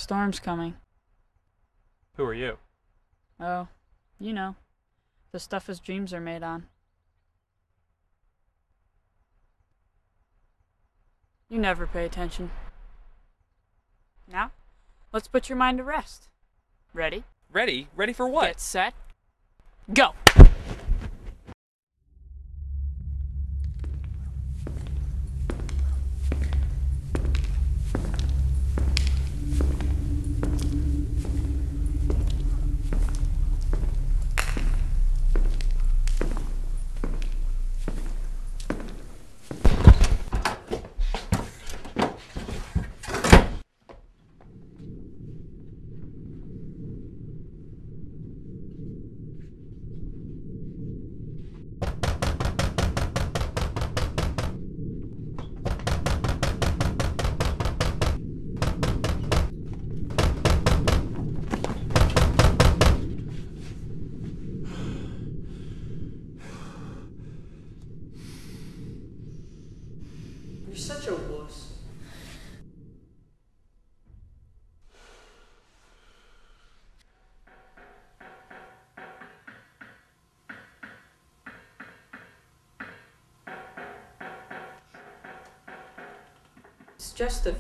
storm's coming. Who are you? Oh, you know, the stuff his dreams are made on. You never pay attention. Now, let's put your mind to rest. Ready? Ready? Ready for what? Get set. Go! You're such a wuss. It's just a